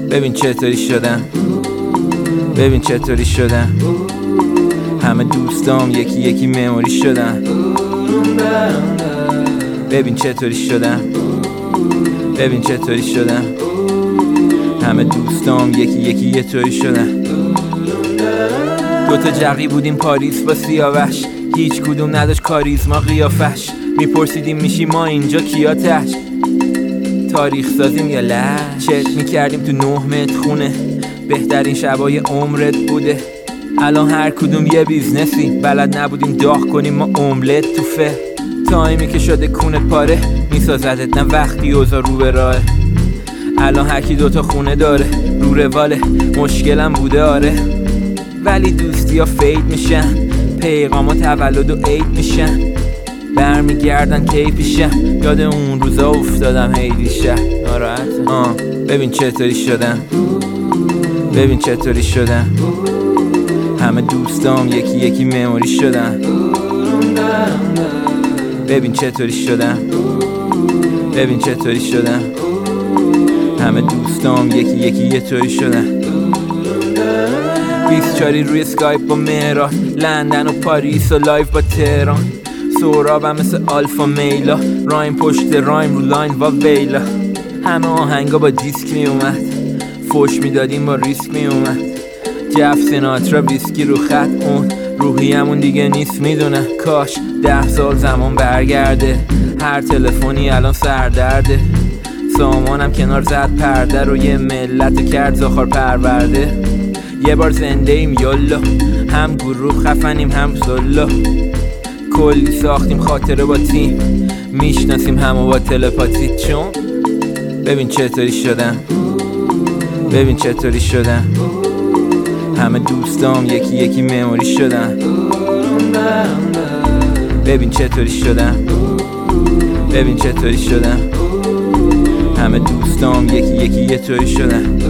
ببین چطوری شدم، ببین چطوری شدم. همه دوستام یکی یکی مموری شدن. ببین چطوری شدم، ببین چطوری شدم. همه دوستام یکی یکی یه طوری شدن. دوتا جقی بودیم پاریس با سیاوش، هیچ کدوم نداشت کاریزما قیافش. میپرسیدیم میشی ما اینجا کیا تش، تاریخ سازیم یا لش. چت میکردیم تو 9 متر خونه، بهترین شبای عمرت بوده. الان هر کدوم یه بیزنسی، بلد نبودیم داغ کنیم ما املت تو فه. تایمی که شده کونت پاره، میسازدت نه وقتی اوضاع رو به راهه. الان هرکی دوتا خونه داره، رو رواله. مشکلم بوده آره، ولی دوستی ها فید میشن، پیغام ها تولد و عید میشن. برمیگردن کی پیشم، یاد اون روزا افتادم هی دیشب. ناراحتم ببین چطوری شدم، ببین چطوری شدم. همه دوستام یکی یکی مموری شدن. ببین چطوری شدم، ببین چطوری شدم. همه دوستام یکی یکی یه طوری شدن. 24 روی اسکایپ با مهران، لندن و پاریس و لایف با تهران. سورابم مثل آلفا میلا، رایم پشت رایم رو لاین و ویلا. همه آهنگا با دیسک می اومد، فوش می دادیم با ریسک می اومد. جف سیناترا ویسکی رو خط، اون روحیمون دیگه نیست میدونم. کاش 10 سال زمان برگرده، هر تلفنی الان سردرده. سامانم کنار زد پرده رو، یه ملت کرد زاخار پرورده. یه بار زنده ایم یالا، هم گروه خفنیم هم سلا. کلی ساختیم خاطره با تیم، میشناسیم همو با تلپاتی. چون ببین چطوری شدم، ببین چطوری شدم. همه دوستام یکی یکی مموری شدن. ببین چطوری شدم، ببین چطوری شدم. همه دوستام یکی یکی یه طوری شدن.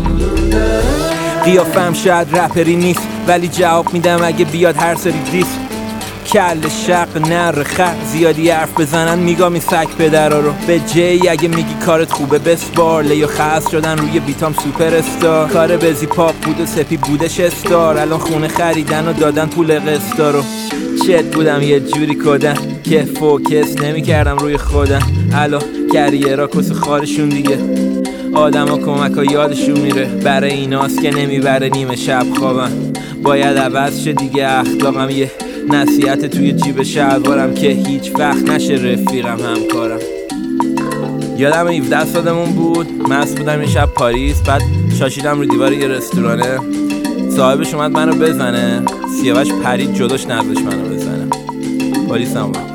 قیافم شاید رپری نیست، ولی جواب میدم اگه بیاد هر سری دیس. کل شق نر خر زیادی حرف بزنن، میگم سگ پدرا رو. به جی اگه میگی کارت خوبه بسپار، لیو خاص شدن روی بیتام سوپر استار. کار بزی پاپ بود و سپی بودش استار، الان خونه خریدن و دادن پول قسطا رو. چت بودم یه جوری کدن که فوکس نمی کردم روی خودم. الان کریرا کس خارشون دیگه، آدم ها کمک ها یادشون میره. برای ایناست که نمیبره نیمه شب خوابم. باید عوض شه دیگه اخلاقم، یه نصیحت توی جیب شلوارم که هیچ وقت نشه رفیقم همکارم. یادم 17 سالمون بود، مست بودم یه شب پاریس. بعد شاشیدم رو دیوار یه رستورانه، صاحبش اومد منو بزنه، سیاوش پرید جلوش نذاشت منو بزنه. پلیس هم اومد.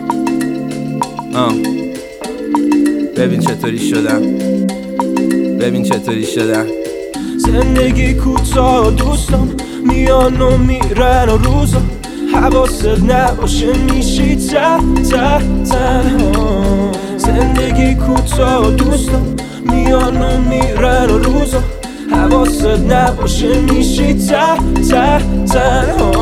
ببین چطوری شدم، ببین چطوری شدم. زندگی کوتاه دوستم میان و میرن و روزا، حواست نباشه میشی تنها. زندگی کوتاه دوستم میان و میرن و روزا، حواست نباشه میشی تنها.